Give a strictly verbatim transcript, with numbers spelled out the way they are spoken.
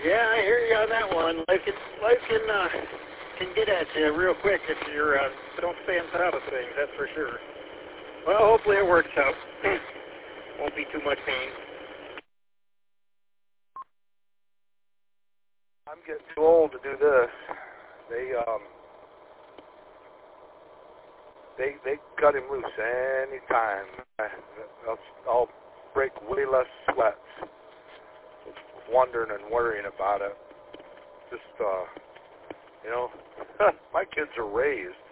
Yeah, I hear you on that one. Life can, life can, uh, can get at you real quick if you're, uh, don't stay on top of things, that's for sure. Well, hopefully it works out. Won't be too much pain. I'm getting too old to do this. They, um, they, they cut him loose any time. I'll, I'll break way less sweats wondering and worrying about it. Just, uh, you know, my kids are raised.